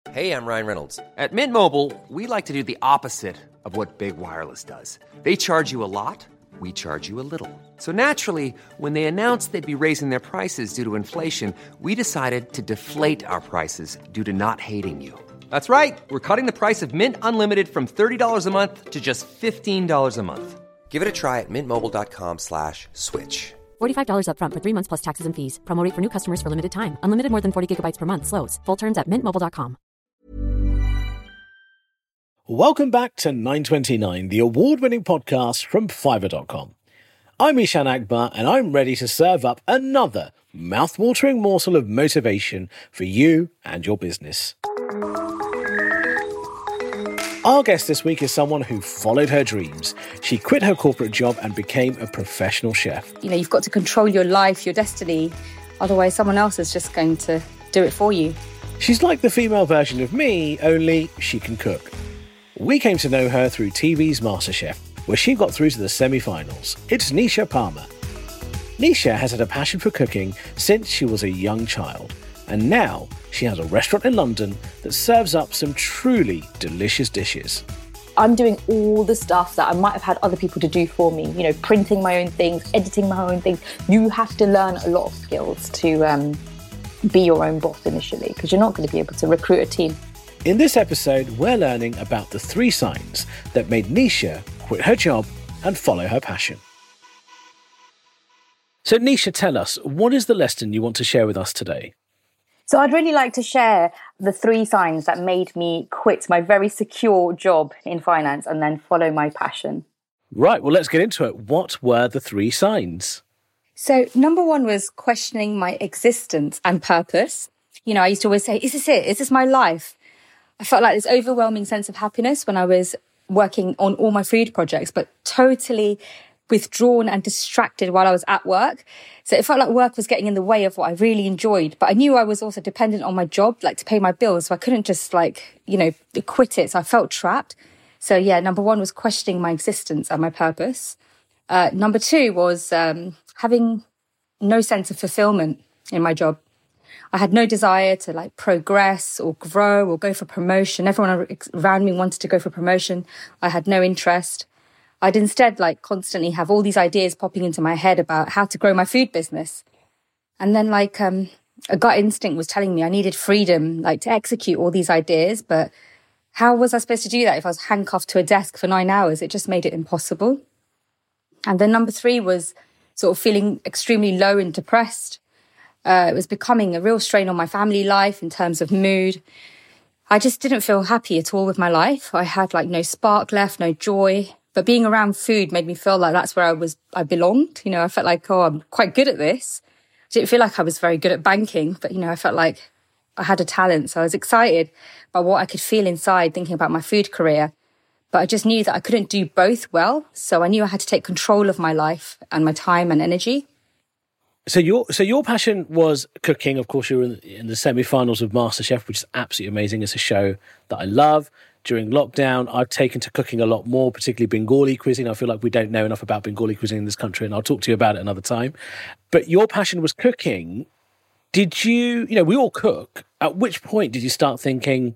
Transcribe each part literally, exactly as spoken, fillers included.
Hey, I'm Ryan Reynolds. At Mint Mobile, we like to do the opposite of what Big Wireless does. They charge you a lot, we charge you a little. So naturally, when they announced they'd be raising their prices due to inflation, we decided to deflate our prices due to not hating you. That's right. We're cutting the price of Mint Unlimited from thirty dollars a month to just fifteen dollars a month. Give it a try at mintmobile.com slash switch. forty-five dollars up front for three months plus taxes and fees. Promo rate for new customers for limited time. Unlimited more than forty gigabytes per month. Slows full terms at mint mobile dot com. Welcome back to nine twenty-nine, the award-winning podcast from Fiverr dot com. I'm Ishan Akbar, and I'm ready to serve up another mouth-watering morsel of motivation for you and your business. Our guest this week is someone who followed her dreams. She quit her corporate job and became a professional chef. You know, you've got to control your life, your destiny. Otherwise, someone else is just going to do it for you. She's like the female version of me, only she can cook. We came to know her through T V's MasterChef, where she got through to the semi-finals. It's Nisha Palmer. Nisha has had a passion for cooking since she was a young child, and now she has a restaurant in London that serves up some truly delicious dishes. I'm doing all the stuff that I might have had other people to do for me, you know, printing my own things, editing my own things. You have to learn a lot of skills to um, be your own boss initially, because you're not going to be able to recruit a team. In this episode, we're learning about the three signs that made Nisha quit her job and follow her passion. So Nisha, tell us, what is the lesson you want to share with us today? So I'd really like to share the three signs that made me quit my very secure job in finance and then follow my passion. Right, well, let's get into it. What were the three signs? So number one was questioning my existence and purpose. You know, I used to always say, is this it? Is this my life? I felt like this overwhelming sense of happiness when I was working on all my food projects, but totally withdrawn and distracted while I was at work. So it felt like work was getting in the way of what I really enjoyed. But I knew I was also dependent on my job, like to pay my bills. So I couldn't just like, you know, quit it. So I felt trapped. So yeah, number one was questioning my existence and my purpose. Uh, number two was um, having no sense of fulfillment in my job. I had no desire to like progress or grow or go for promotion. Everyone around me wanted to go for promotion. I had no interest. I'd instead like constantly have all these ideas popping into my head about how to grow my food business. And then like um, a gut instinct was telling me I needed freedom, like to execute all these ideas. But how was I supposed to do that if I was handcuffed to a desk for nine hours? It just made it impossible. And then number three was sort of feeling extremely low and depressed. Uh, it was becoming a real strain on my family life in terms of mood. I just didn't feel happy at all with my life. I had like no spark left, no joy. But being around food made me feel like that's where I was, I belonged. You know, I felt like, oh, I'm quite good at this. I didn't feel like I was very good at banking, but, you know, I felt like I had a talent. So I was excited by what I could feel inside thinking about my food career. But I just knew that I couldn't do both well. So I knew I had to take control of my life and my time and energy. So your so your passion was cooking. Of course, you were in the, in the semi-finals of MasterChef, which is absolutely amazing. It's a show that I love. During lockdown, I've taken to cooking a lot more, particularly Bengali cuisine. I feel like we don't know enough about Bengali cuisine in this country, and I'll talk to you about it another time. But your passion was cooking. Did you, you know, we all cook. At which point did you start thinking,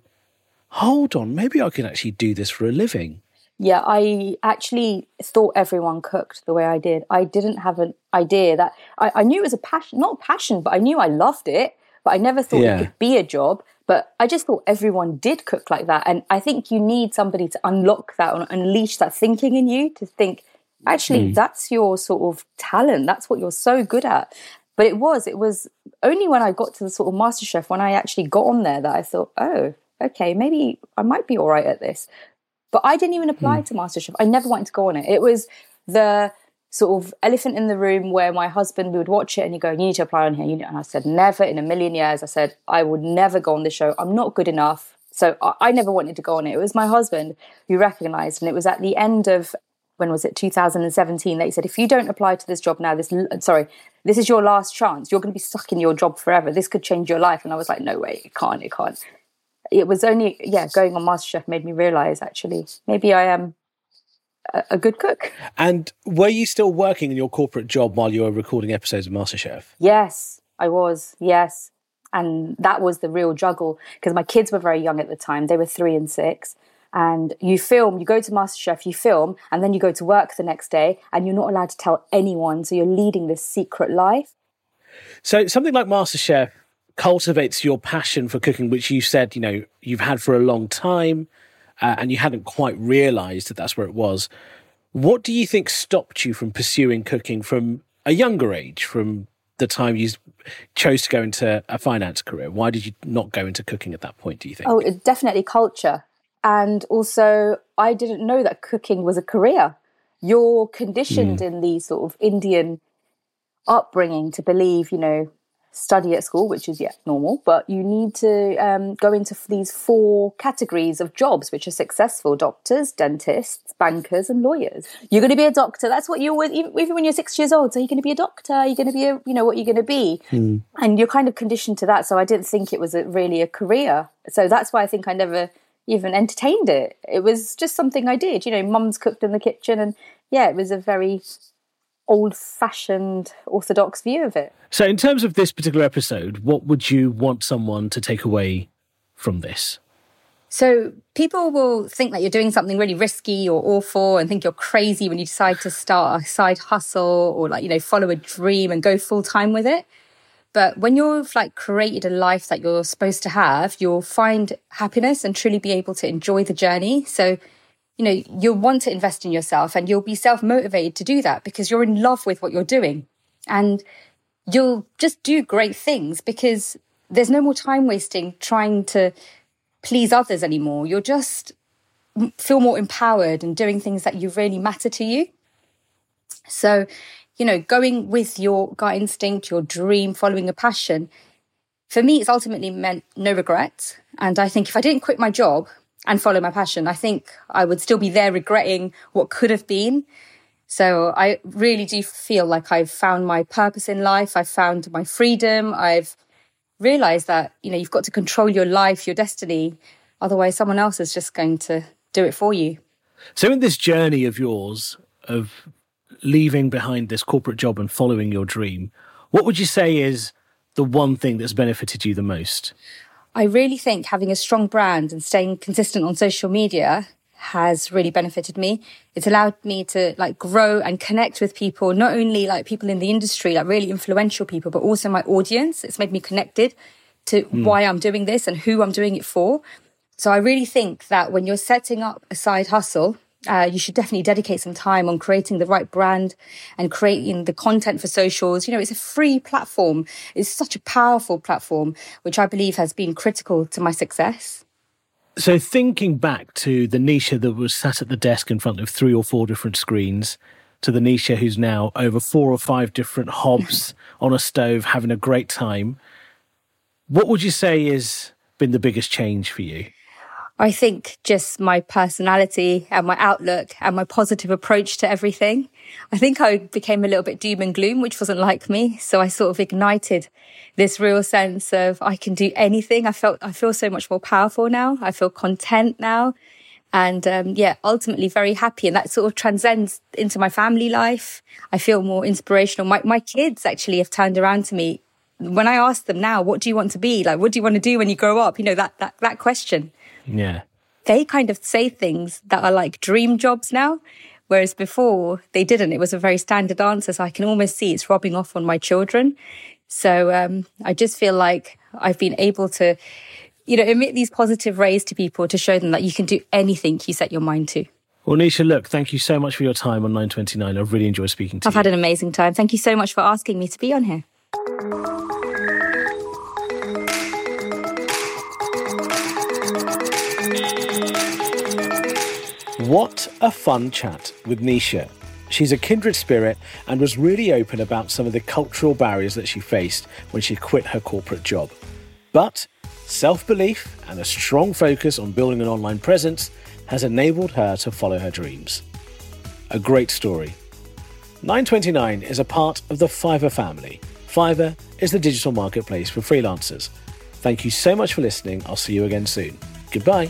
hold on, maybe I can actually do this for a living? Yeah, I actually thought everyone cooked the way I did. I didn't have an idea that, I, I knew it was a passion, not a passion, but I knew I loved it, but I never thought yeah. it could be a job. But I just thought everyone did cook like that. And I think you need somebody to unlock that and unleash that thinking in you to think, actually, mm. that's your sort of talent. That's what you're so good at. But it was, it was only when I got to the sort of MasterChef, when I actually got on there, that I thought, oh, okay, maybe I might be all right at this. But I didn't even apply mm. to MasterChef. I never wanted to go on it. It was the sort of elephant in the room where my husband, we would watch it and he'd go, you need to apply on here. You know, and I said, never in a million years. I said, I would never go on this show. I'm not good enough. So I, I never wanted to go on it. It was my husband who recognised, and it was at the end of, when was it, two thousand seventeen, that he said, if you don't apply to this job now, this, sorry, this is your last chance. You're going to be stuck in your job forever. This could change your life. And I was like, no way, it can't, it can't. It was only, yeah, going on MasterChef made me realise, actually, maybe I am a, a good cook. And were you still working in your corporate job while you were recording episodes of MasterChef? Yes, I was, yes. And that was the real juggle, because my kids were very young at the time. They were three and six. And you film, you go to MasterChef, you film, and then you go to work the next day, and you're not allowed to tell anyone. So you're leading this secret life. So something like MasterChef cultivates your passion for cooking, which you said, you know, you've had for a long time, uh, and you hadn't quite realised that that's where it was. What do you think stopped you from pursuing cooking from a younger age, from the time you chose to go into a finance career? Why did you not go into cooking at that point, do you think? Oh, it, definitely culture. And also, I didn't know that cooking was a career. You're conditioned mm. in the sort of Indian upbringing to believe, you know, study at school, which is, yeah, normal, but you need to um, go into these four categories of jobs which are successful: doctors, dentists, bankers, and lawyers. You're going to be a doctor. That's what you always, even, even when you're six years old. So you're going to be a doctor, you're going to be a, you know, what you're going to be. Mm. And you're kind of conditioned to that. So I didn't think it was a, really a career. So that's why I think I never even entertained it. It was just something I did. You know, mum's cooked in the kitchen, and yeah, it was a very old-fashioned orthodox view of it. So in terms of this particular episode, what would you want someone to take away from this? So people will think that you're doing something really risky or awful and think you're crazy when you decide to start a side hustle or, like, you know, follow a dream and go full time with it. But when you've like created a life that you're supposed to have, you'll find happiness and truly be able to enjoy the journey. So, you know, you'll want to invest in yourself, and you'll be self-motivated to do that because you're in love with what you're doing. And you'll just do great things because there's no more time wasting trying to please others anymore. You'll just feel more empowered and doing things that you really matter to you. So, you know, going with your gut instinct, your dream, following a passion, for me, it's ultimately meant no regrets. And I think if I didn't quit my job and follow my passion, I think I would still be there regretting what could have been. So I really do feel like I've found my purpose in life. I've found my freedom. I've realised that, you know, you've got to control your life, your destiny. Otherwise, someone else is just going to do it for you. So in this journey of yours, of leaving behind this corporate job and following your dream, what would you say is the one thing that's benefited you the most? I really think having a strong brand and staying consistent on social media has really benefited me. It's allowed me to like grow and connect with people, not only like people in the industry, like really influential people, but also my audience. It's made me connected to mm. why I'm doing this and who I'm doing it for. So I really think that when you're setting up a side hustle, Uh, you should definitely dedicate some time on creating the right brand and creating the content for socials. You know, it's a free platform. It's such a powerful platform, which I believe has been critical to my success. So thinking back to the Nisha that was sat at the desk in front of three or four different screens, to the Nisha who's now over four or five different hobs on a stove having a great time, what would you say has been the biggest change for you? I think just my personality and my outlook and my positive approach to everything. I think I became a little bit doom and gloom, which wasn't like me. So I sort of ignited this real sense of I can do anything. I felt, I feel so much more powerful now. I feel content now. And um, yeah, ultimately very happy. And that sort of transcends into my family life. I feel more inspirational. My, my kids actually have turned around to me. When I ask them now, what do you want to be? Like, what do you want to do when you grow up? You know, that, that, that question. Yeah. They kind of say things that are like dream jobs now, whereas before they didn't. It was a very standard answer. So I can almost see it's rubbing off on my children. So um, I just feel like I've been able to, you know, emit these positive rays to people to show them that you can do anything you set your mind to. Well, Nisha, look, thank you so much for your time on nine twenty-nine. I've really enjoyed speaking to I've you. I've had an amazing time. Thank you so much for asking me to be on here. What a fun chat with Nisha. She's a kindred spirit and was really open about some of the cultural barriers that she faced when she quit her corporate job. But self-belief and a strong focus on building an online presence has enabled her to follow her dreams. A great story. nine twenty-nine is a part of the Fiverr family. Fiverr is the digital marketplace for freelancers. Thank you so much for listening. I'll see you again soon. Goodbye.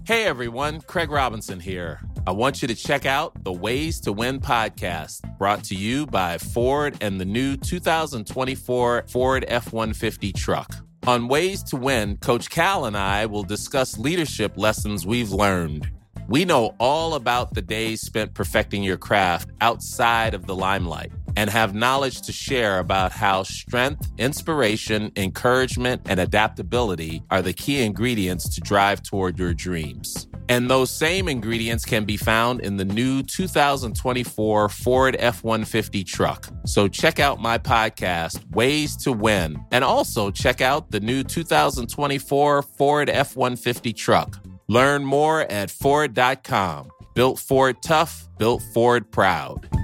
Hey everyone, Craig Robinson here. I want you to check out the Ways to Win podcast, brought to you by Ford and the new two thousand twenty-four Ford F one fifty truck. On Ways to Win, Coach Cal and I will discuss leadership lessons we've learned. We know all about the days spent perfecting your craft outside of the limelight and have knowledge to share about how strength, inspiration, encouragement, and adaptability are the key ingredients to drive toward your dreams. And those same ingredients can be found in the new two thousand twenty-four Ford F one fifty truck. So check out my podcast, Ways to Win, and also check out the new two thousand twenty-four Ford F one fifty truck. Learn more at Ford dot com. Built Ford tough, built Ford proud.